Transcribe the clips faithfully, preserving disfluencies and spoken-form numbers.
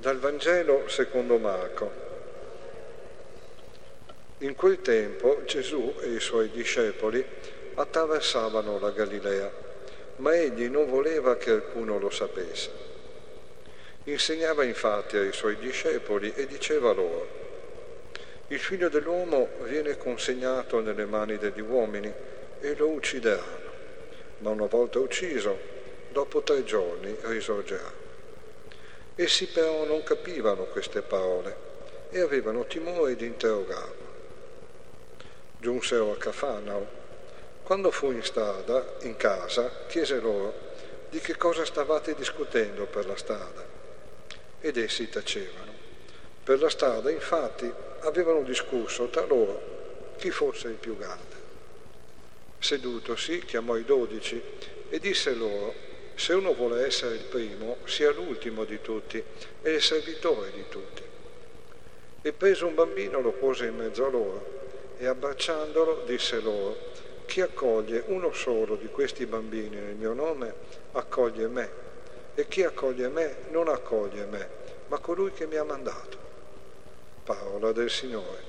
Dal Vangelo secondo Marco. In quel tempo Gesù e i suoi discepoli attraversavano la Galilea, ma egli non voleva che alcuno lo sapesse. Insegnava infatti ai suoi discepoli e diceva loro: il figlio dell'uomo viene consegnato nelle mani degli uomini e lo uccideranno, ma una volta ucciso, dopo tre giorni risorgerà. Essi però non capivano queste parole e avevano timore di interrogarlo. Giunsero a Cafarnao. Quando fu in strada, in casa, chiese loro: di che cosa stavate discutendo per la strada? Ed essi tacevano. Per la strada, infatti, avevano discusso tra loro chi fosse il più grande. Sedutosi, chiamò i dodici e disse loro: se uno vuole essere il primo, sia l'ultimo di tutti e il servitore di tutti. E preso un bambino lo pose in mezzo a loro e abbracciandolo disse loro: chi accoglie uno solo di questi bambini nel mio nome accoglie me, e chi accoglie me non accoglie me, ma colui che mi ha mandato. Parola del Signore.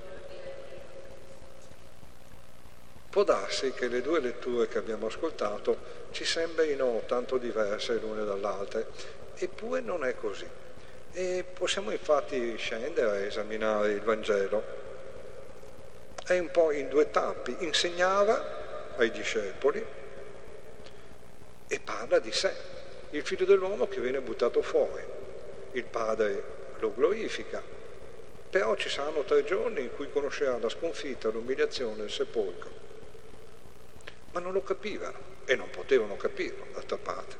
Può darsi che le due letture che abbiamo ascoltato ci sembrino tanto diverse l'une dall'altra, eppure non è così. E possiamo infatti scendere a esaminare il Vangelo. È un po' in due tappi: insegnava ai discepoli e parla di sé, il figlio dell'uomo che viene buttato fuori. Il Padre lo glorifica, però ci saranno tre giorni in cui conoscerà la sconfitta, l'umiliazione, il sepolcro. Ma non lo capivano e non potevano capirlo, d'altra parte.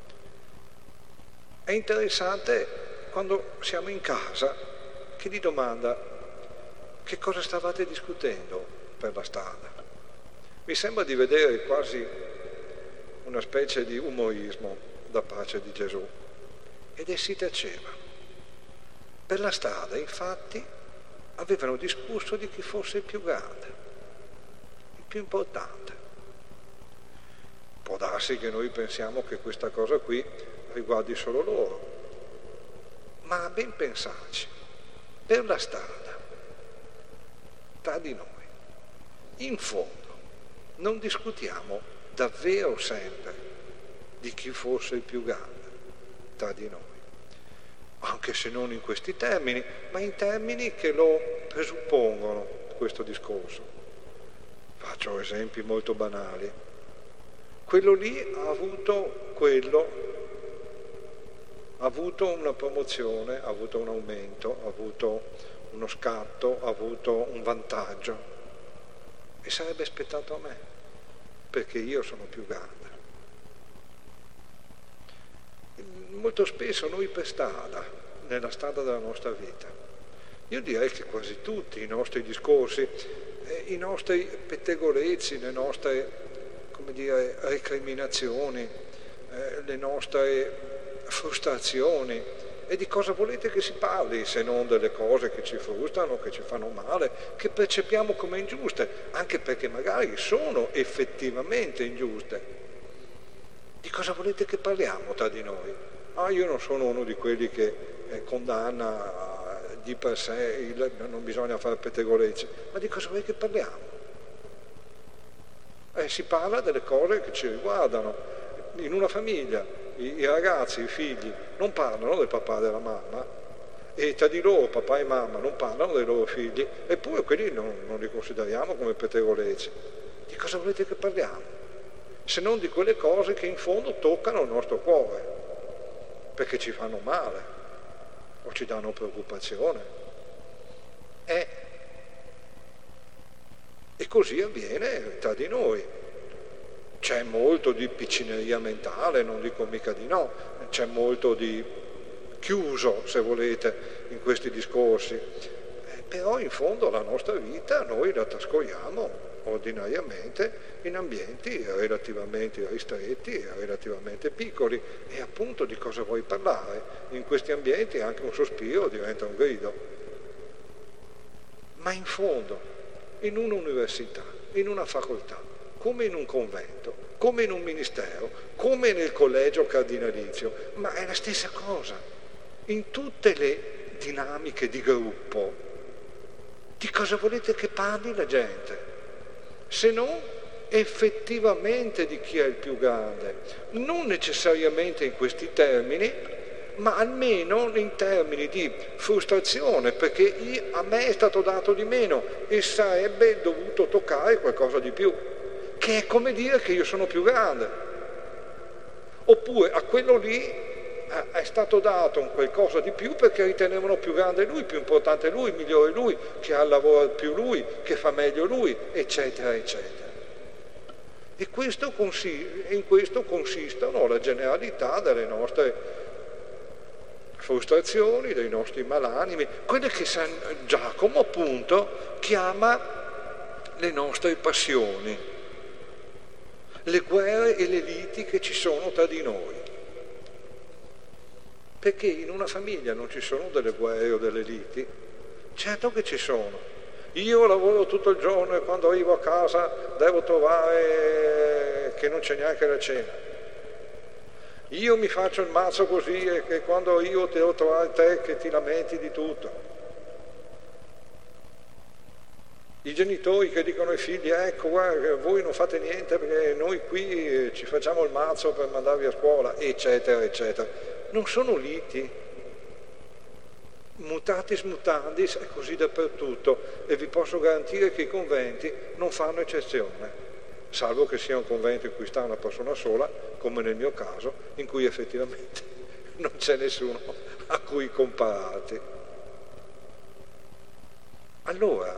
È interessante quando siamo in casa che gli domanda: che cosa stavate discutendo per la strada? Mi sembra di vedere quasi una specie di umorismo da parte di Gesù. Ed essi tacevano. Per la strada, infatti, avevano discusso di chi fosse il più grande, il più importante. Può darsi che noi pensiamo che questa cosa qui riguardi solo loro, ma a ben pensarci, per la strada, tra di noi, in fondo, non discutiamo davvero sempre di chi fosse il più grande tra di noi, anche se non in questi termini, ma in termini che lo presuppongono, questo discorso. Faccio esempi molto banali. Quello lì ha avuto quello, ha avuto una promozione, ha avuto un aumento, ha avuto uno scatto, ha avuto un vantaggio e sarebbe spettato a me, perché io sono più grande. Molto spesso noi per strada, nella strada della nostra vita, io direi che quasi tutti i nostri discorsi, eh, i nostri pettegolezzi, le nostre, come dire, recriminazioni, eh, le nostre frustrazioni, e di cosa volete che si parli se non delle cose che ci frustrano, che ci fanno male, che percepiamo come ingiuste, anche perché magari sono effettivamente ingiuste. Di cosa volete che parliamo tra di noi? Ah, io non sono uno di quelli che eh, condanna eh, di per sé il, non bisogna fare pettegolezzi, ma di cosa volete che parliamo? Eh, si parla delle cose che ci riguardano. In una famiglia i, i ragazzi, i figli non parlano del papà e della mamma, e tra di loro papà e mamma non parlano dei loro figli, eppure quelli non, non li consideriamo come pettegolezzi. Di cosa volete che parliamo? Se non di quelle cose che in fondo toccano il nostro cuore, perché ci fanno male o ci danno preoccupazione. Eh, e così avviene tra di noi. C'è molto di piccineria mentale, non dico mica di no, c'è molto di chiuso, se volete, in questi discorsi, eh, però in fondo la nostra vita noi la trascorriamo ordinariamente in ambienti relativamente ristretti e relativamente piccoli, e appunto di cosa vuoi parlare? In questi ambienti anche un sospiro diventa un grido. Ma in fondo, in un'università, in una facoltà, come in un convento, come in un ministero, come nel collegio cardinalizio, ma è la stessa cosa. in tutte le dinamiche di gruppo, di cosa volete che parli la gente? Se non effettivamente di chi è il più grande, non necessariamente in questi termini, ma almeno in termini di frustrazione, perché io, a me è stato dato di meno e sarebbe dovuto toccare qualcosa di più, che è come dire che io sono più grande. Oppure a quello lì è stato dato un qualcosa di più perché ritenevano più grande lui, più importante lui, migliore lui, che ha il lavoro più lui, che fa meglio lui, eccetera, eccetera. E questo consiste, in questo consistono la generalità delle nostre frustrazioni, dei nostri malanimi, quelle che San Giacomo appunto chiama le nostre passioni, le guerre e le liti che ci sono tra di noi. Perché in una famiglia non ci sono delle guerre o delle liti? Certo che ci sono. Io lavoro tutto il giorno e quando arrivo a casa devo trovare che non c'è neanche la cena. Io mi faccio il mazzo così e che quando io devo trovare te che ti lamenti di tutto. I genitori che dicono ai figli, ecco guarda, voi non fate niente perché noi qui ci facciamo il mazzo per mandarvi a scuola, eccetera, eccetera. Non sono liti, mutatis mutandis è così dappertutto e vi posso garantire che i conventi non fanno eccezione, salvo che sia un convento in cui sta una persona sola, come nel mio caso, in cui effettivamente non c'è nessuno a cui compararti. Allora,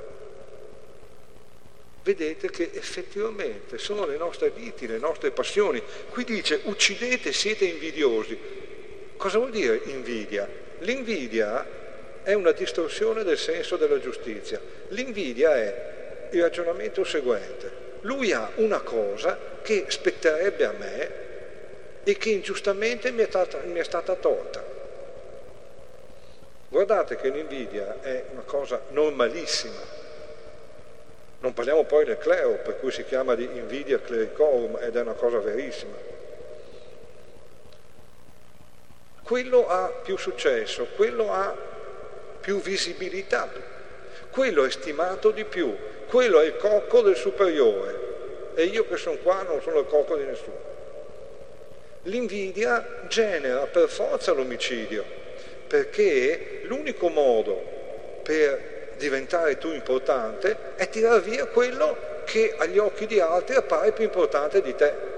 vedete che effettivamente sono le nostre liti, le nostre passioni. Qui dice, uccidete, siete invidiosi. Cosa vuol dire invidia? L'invidia è una distorsione del senso della giustizia. L'invidia è il ragionamento seguente. Lui ha una cosa che spetterebbe a me e che ingiustamente mi è stata, mi è stata tolta. Guardate che l'invidia è una cosa normalissima. Non parliamo poi del clero, per cui si chiama di invidia clericorum, ed è una cosa verissima. Quello ha più successo, quello ha più visibilità, quello è stimato di più, quello è il cocco del superiore e io che sono qua non sono il cocco di nessuno. L'invidia genera per forza l'omicidio, perché l'unico modo per diventare tu importante è tirar via quello che agli occhi di altri appare più importante di te.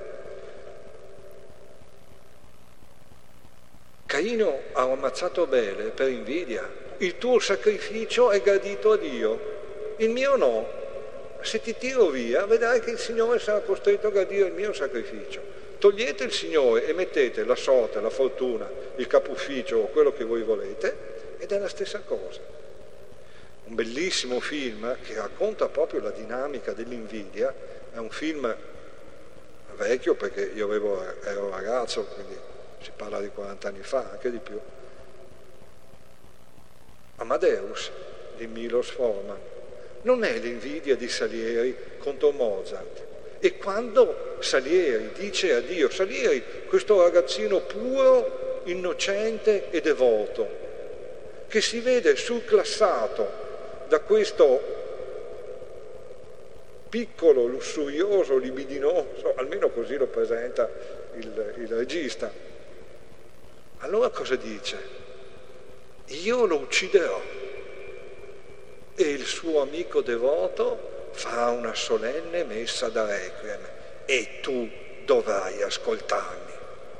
Caino ha ammazzato Abele per invidia. Il tuo sacrificio è gradito a Dio, il mio no. Se ti tiro via, vedrai che il Signore sarà costretto a gradire il mio sacrificio. Togliete il Signore e mettete la sorte, la fortuna, il capo ufficio o quello che voi volete, ed è la stessa cosa. Un bellissimo film che racconta proprio la dinamica dell'invidia, è un film vecchio perché io avevo, ero ragazzo, quindi si parla di quaranta anni fa, anche di più. Amadeus di Milos Forman non è l'invidia di Salieri contro Mozart. E quando Salieri dice a Dio, Salieri, questo ragazzino puro, innocente e devoto, che si vede surclassato da questo piccolo, lussurioso, libidinoso, almeno così lo presenta il, il regista, allora cosa dice? Io lo ucciderò e il suo amico devoto farà una solenne messa da requiem e tu dovrai ascoltarmi.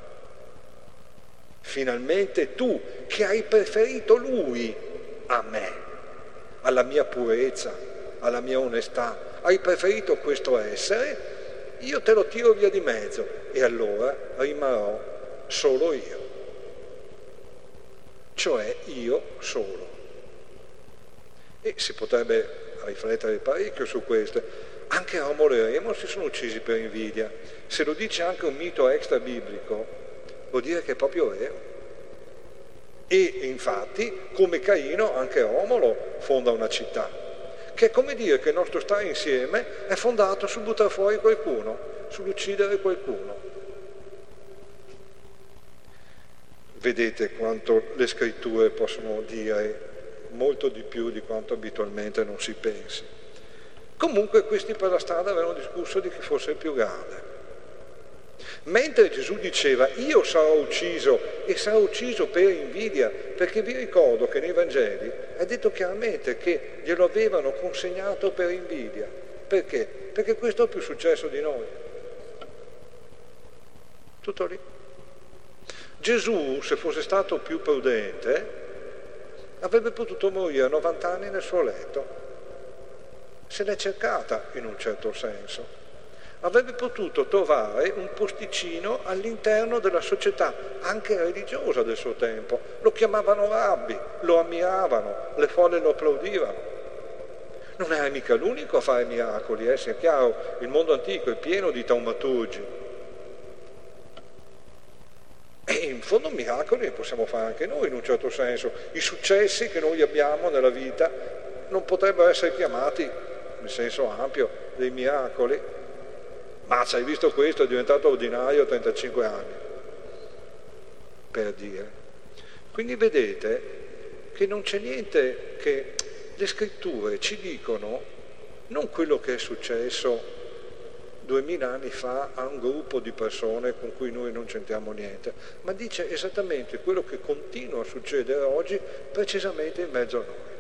Finalmente tu, che hai preferito lui a me, alla mia purezza, alla mia onestà, hai preferito questo essere, io te lo tiro via di mezzo e allora rimarrò solo io. Cioè io solo. E si potrebbe riflettere parecchio su questo. Anche Romolo e Remo si sono uccisi per invidia. Se lo dice anche un mito extra biblico, vuol dire che è proprio vero. E infatti, come Caino, anche Romolo fonda una città, che è come dire che il nostro stare insieme è fondato sul buttare fuori qualcuno, sull'uccidere qualcuno. vedete quanto le scritture possono dire molto di più di quanto abitualmente non si pensi. Comunque questi per la strada avevano discusso di chi fosse il più grande. Mentre Gesù diceva io sarò ucciso e sarò ucciso per invidia, perché vi ricordo che nei Vangeli è detto chiaramente che glielo avevano consegnato per invidia. Perché? Perché questo è più successo di noi. Tutto lì. Gesù, se fosse stato più prudente, avrebbe potuto morire a novanta anni nel suo letto. Se l'è cercata in un certo senso. Avrebbe potuto trovare un posticino all'interno della società, anche religiosa del suo tempo. Lo chiamavano rabbi, lo ammiravano, le folle lo applaudivano. Non era mica l'unico a fare miracoli, eh? Sia chiaro, il mondo antico è pieno di taumaturgi. E in fondo miracoli possiamo fare anche noi in un certo senso. I successi che noi abbiamo nella vita non potrebbero essere chiamati, nel senso ampio, dei miracoli. Ma ci hai visto questo, è diventato ordinario a trentacinque anni, per dire. Quindi vedete che non c'è niente che le scritture ci dicono, non quello che è successo duemila anni fa a un gruppo di persone con cui noi non c'entriamo niente, ma dice esattamente quello che continua a succedere oggi precisamente in mezzo a noi.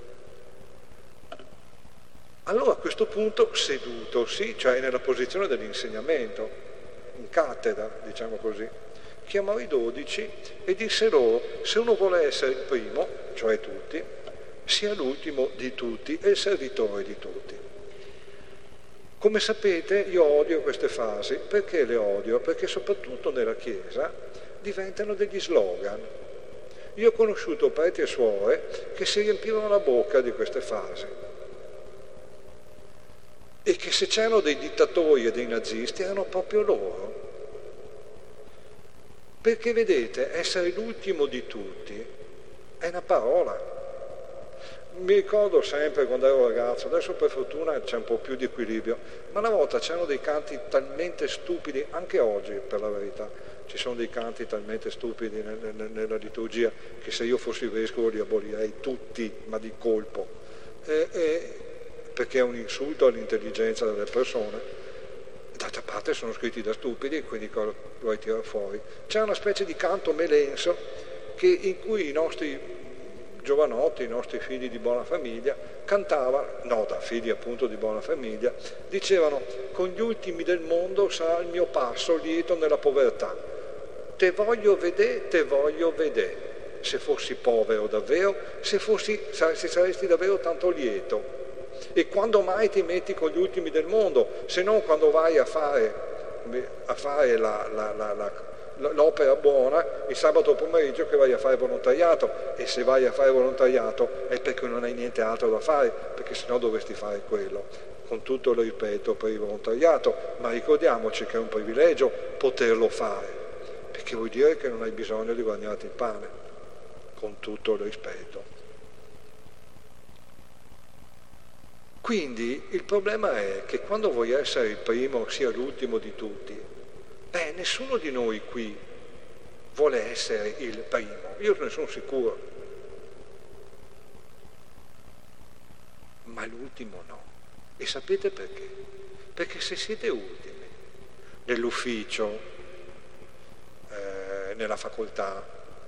Allora a questo punto, sedutosi, cioè nella posizione dell'insegnamento, in cattedra, diciamo così, chiamò i dodici e disse loro, se uno vuole essere il primo, cioè tutti, sia l'ultimo di tutti e il servitore di tutti. Come sapete io odio queste frasi. Perché le odio? Perché soprattutto nella Chiesa diventano degli slogan. Io ho conosciuto preti e suore che si riempivano la bocca di queste frasi. E che se c'erano dei dittatori e dei nazisti erano proprio loro. Perché vedete, essere l'ultimo di tutti è una parola. Mi ricordo sempre quando ero ragazzo, adesso per fortuna c'è un po' più di equilibrio, ma una volta c'erano dei canti talmente stupidi, anche oggi per la verità, ci sono dei canti talmente stupidi nella liturgia che se io fossi vescovo li abolirei tutti, ma di colpo. E, e, perché è un insulto all'intelligenza delle persone. D'altra parte sono scritti da stupidi, quindi cosa vuoi tirare fuori? C'è una specie di canto melenso che, in cui i nostri giovanotti, i nostri figli di buona famiglia, cantavano, no, da figli appunto di buona famiglia, dicevano: con gli ultimi del mondo sarà il mio passo lieto nella povertà. Te voglio vedere, te voglio vedere. Se fossi povero davvero, se, fossi, se saresti davvero tanto lieto. E quando mai ti metti con gli ultimi del mondo, se non quando vai a fare, a fare la, la, la, la, l'opera buona il sabato pomeriggio, che vai a fare volontariato, e se vai a fare volontariato è perché non hai niente altro da fare, perché sennò dovresti fare quello, con tutto il rispetto per il volontariato, ma ricordiamoci che è un privilegio poterlo fare, perché vuol dire che non hai bisogno di guadagnarti il pane, con tutto il rispetto. Quindi il problema è che quando vuoi essere il primo, sia l'ultimo di tutti, beh, nessuno di noi qui vuole essere il primo, io ne sono sicuro, ma l'ultimo no. E sapete perché? Perché se siete ultimi nell'ufficio, eh, nella facoltà,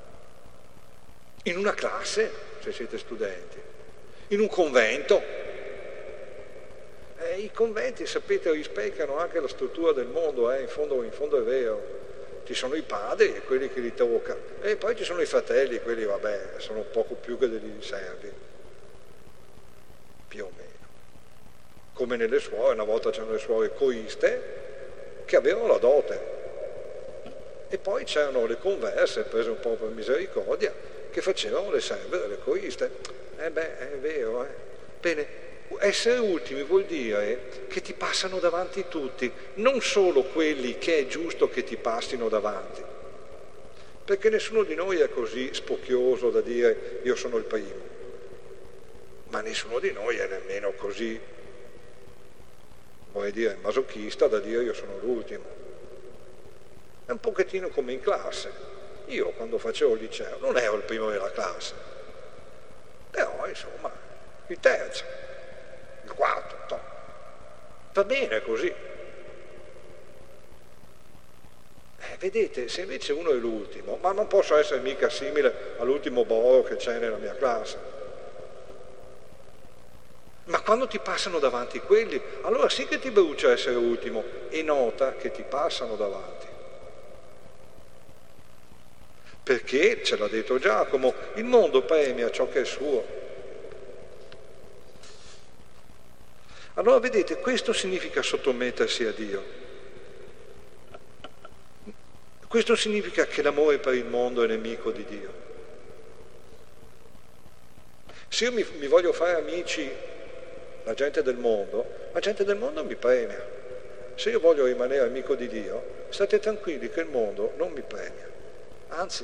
in una classe, se siete studenti, in un convento, Eh, i conventi, sapete, rispecchiano anche la struttura del mondo, eh? in, fondo, in fondo è vero. Ci sono i padri, quelli che li tocca, e poi ci sono i fratelli, quelli, vabbè, sono poco più che degli servi, più o meno. Come nelle suore, una volta c'erano le suore coiste che avevano la dote, e poi c'erano le converse, prese un po' per misericordia, che facevano le serve delle coiste. Eh beh, è vero, eh. Bene. Essere ultimi vuol dire che ti passano davanti tutti, non solo quelli che è giusto che ti passino davanti, perché nessuno di noi è così spocchioso da dire io sono il primo, ma nessuno di noi è nemmeno così, vorrei dire, masochista da dire io sono l'ultimo. È un pochettino come in classe. Io quando facevo il liceo non ero il primo della classe, però insomma il terzo, il quarto, no. Va bene così. Eh, vedete, se invece uno è l'ultimo, ma non posso essere mica simile all'ultimo Boro che c'è nella mia classe. Ma quando ti passano davanti quelli, allora sì che ti brucia essere ultimo, e nota che ti passano davanti. Perché, ce l'ha detto Giacomo, il mondo premia ciò che è suo. Allora vedete, questo significa sottomettersi a Dio. Questo significa che l'amore per il mondo è nemico di Dio. Se io mi, mi voglio fare amici la gente del mondo, la gente del mondo mi premia. Se io voglio rimanere amico di Dio, state tranquilli che il mondo non mi premia, anzi.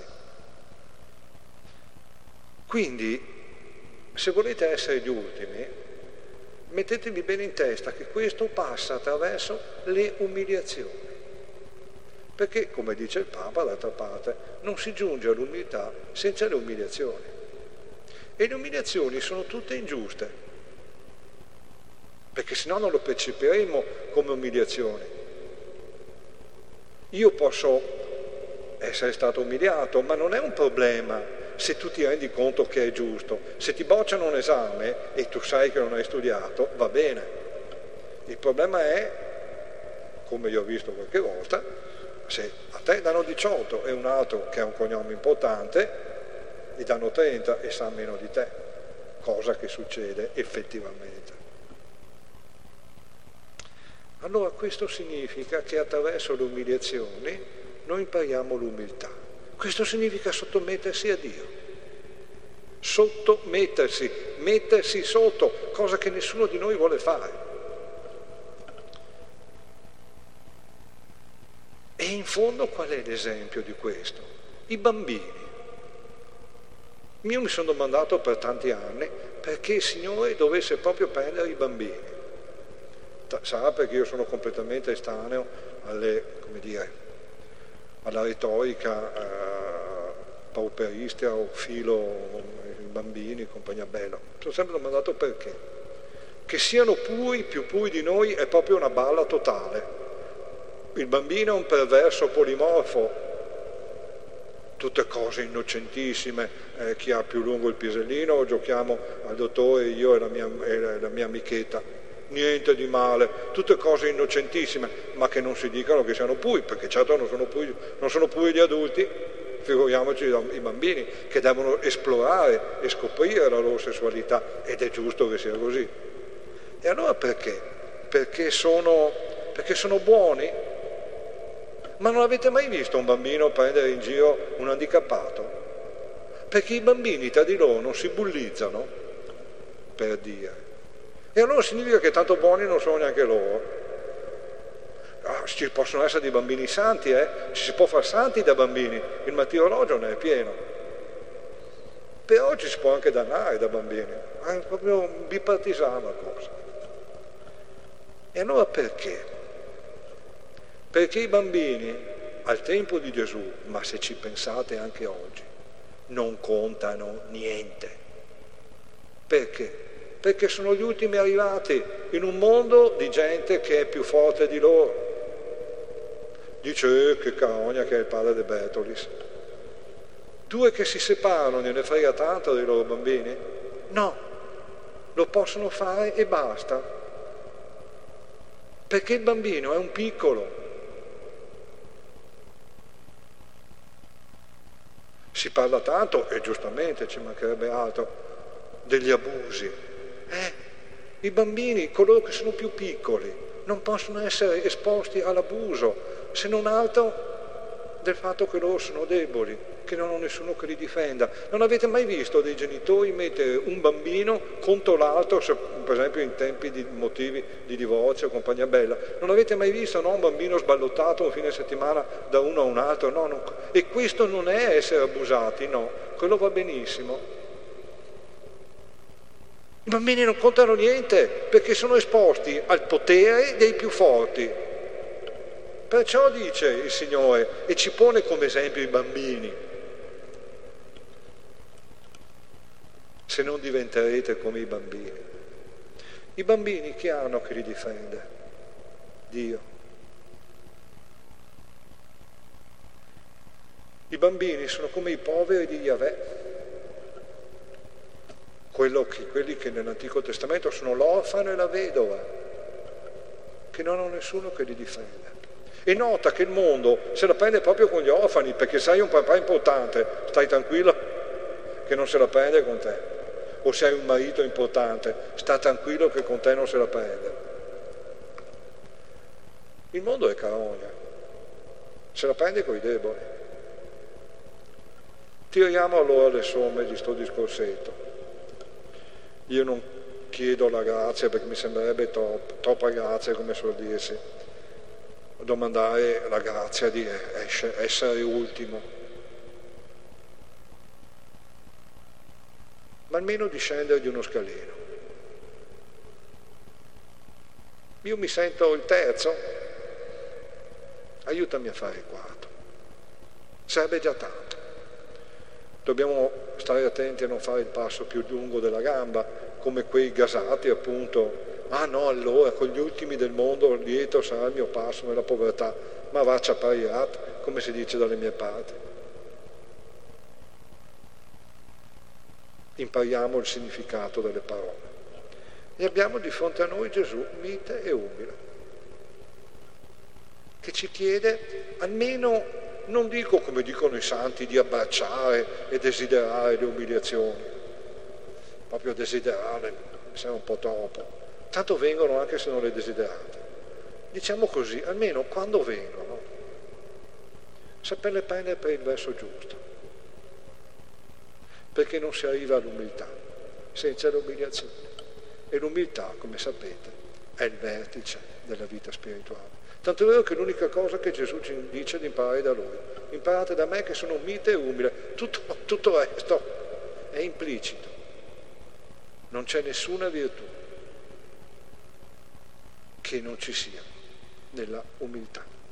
Quindi, se volete essere gli ultimi, mettetevi bene in testa che questo passa attraverso le umiliazioni. Perché, come dice il Papa, d'altra parte, non si giunge all'umiltà senza le umiliazioni. E le umiliazioni sono tutte ingiuste, perché sennò non lo percepiremo come umiliazione. Io posso essere stato umiliato, ma non è un problema se tu ti rendi conto che è giusto. Se ti bocciano un esame e tu sai che non hai studiato, va bene. Il problema è, come io ho visto qualche volta, se a te danno diciotto e un altro che ha un cognome importante, gli danno trenta e sa meno di te, cosa che succede effettivamente. Allora questo significa che attraverso le umiliazioni noi impariamo l'umiltà. Questo significa sottomettersi a Dio. Sottomettersi, mettersi sotto, cosa che nessuno di noi vuole fare. E in fondo qual è l'esempio di questo? I bambini. Io mi sono domandato per tanti anni perché il Signore dovesse proprio prendere i bambini. Sarà perché io sono completamente estraneo alle, come dire, alla retorica eh, pauperista o filo i bambini, compagnia bella. Mi sono sempre domandato perché. Che siano puri, più puri di noi, è proprio una balla totale. Il bambino è un perverso polimorfo, tutte cose innocentissime, eh, chi ha più lungo il pisellino, giochiamo al dottore, io e la mia, e la mia amichetta. Niente di male, tutte cose innocentissime, ma che non si dicano che siano puri, perché certo non sono puri, non sono puri gli adulti, figuriamoci i bambini che devono esplorare e scoprire la loro sessualità, ed è giusto che sia così. E allora perché? Perché sono, perché sono buoni? Ma non avete mai visto un bambino prendere in giro un handicappato? Perché i bambini tra di loro non si bullizzano, per dire. E allora significa che tanto buoni non sono neanche loro. Ah, ci possono essere dei bambini santi, eh? Ci si può far santi da bambini, il martirologio ne è pieno. Però ci si può anche dannare da bambini, è proprio bipartisana la cosa. E allora perché? Perché i bambini al tempo di Gesù, ma se ci pensate anche oggi, non contano niente. Perché? Perché sono gli ultimi arrivati in un mondo di gente che è più forte di loro. Dice, eh, che carogna che è il padre De Bertolis. Due che si separano, gliene frega tanto dei loro bambini? No, lo possono fare e basta. Perché il bambino è un piccolo. Si parla tanto, e giustamente ci mancherebbe altro, degli abusi. Eh, i bambini, coloro che sono più piccoli, non possono essere esposti all'abuso, se non altro del fatto che loro sono deboli, che non hanno nessuno che li difenda. Non avete mai visto dei genitori mettere un bambino contro l'altro, per esempio in tempi di motivi di divorzio, compagnia bella? Non avete mai visto, no, un bambino sballottato un fine settimana da uno a un altro? No, non... E questo non è essere abusati, no, quello va benissimo. I bambini non contano niente perché sono esposti al potere dei più forti. Perciò dice il Signore, e ci pone come esempio i bambini, se non diventerete come i bambini. I bambini chi hanno che li difende? Dio. I bambini sono come i poveri di Yahweh, Quello che, quelli che nell'Antico Testamento sono l'orfano e la vedova, che non hanno nessuno che li difende. E nota che il mondo se la prende proprio con gli orfani, perché sei un papà importante, stai tranquillo che non se la prende con te. O sei un marito importante, sta tranquillo che con te non se la prende. Il mondo è carogna, se la prende coi deboli. Tiriamo allora le somme di sto discorsetto. Io non chiedo la grazia perché mi sembrerebbe troppo, troppa grazia, come suol dirsi, domandare la grazia di essere ultimo, ma almeno di scendere di uno scalino. Io mi sento il terzo, aiutami a fare il quarto. Sarebbe già tanto. Dobbiamo stare attenti a non fare il passo più lungo della gamba, come quei gasati appunto. Ah no, allora con gli ultimi del mondo lieto sarà il mio passo nella povertà, ma vaccia pariat, come si dice dalle mie parti. Impariamo il significato delle parole. E abbiamo di fronte a noi Gesù mite e umile, che ci chiede almeno, non dico come dicono i santi, di abbracciare e desiderare le umiliazioni, proprio desiderare mi sembra un po' troppo, tanto vengono anche se non le desiderate. Diciamo così, almeno quando vengono, saperle prendere per il verso giusto, perché non si arriva all'umiltà senza l'umiliazione. E l'umiltà, come sapete, è il vertice della vita spirituale. Tanto è vero che l'unica cosa che Gesù ci dice è di imparare da Lui. Imparate da me che sono mite e umile. Tutto, tutto il resto è implicito. Non c'è nessuna virtù che non ci sia nella umiltà.